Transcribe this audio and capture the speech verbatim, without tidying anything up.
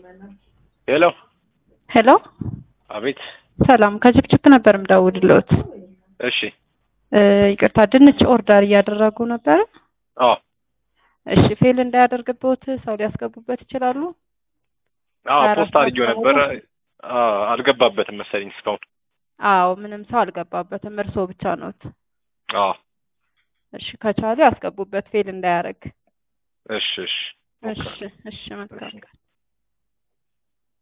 ሄሎ ሄሎ አቤት ሰላም ከጅብጅብ ነበር የምደውልልዎት። እሺ ይቅርታ ድንች ኦርደር እያደረጉ ነበር። አዎ እሺ ፌል እንዳያደርግብዎት ሰው ሊያስገቡበት ይችላሉ? አዎ ፖስት አድርጌው ነበር። አዎ አልገባበትም መሰለኝ እስካሁን። አዎ ምንም ሰው አልገባበትም፣ እርስዎ ብቻ ነዎት። አዎ እሺ ከቻሉ ያስገቡበት ፌል እንዳያደርግ። እሺ እሺ እሺ እሺ መልካም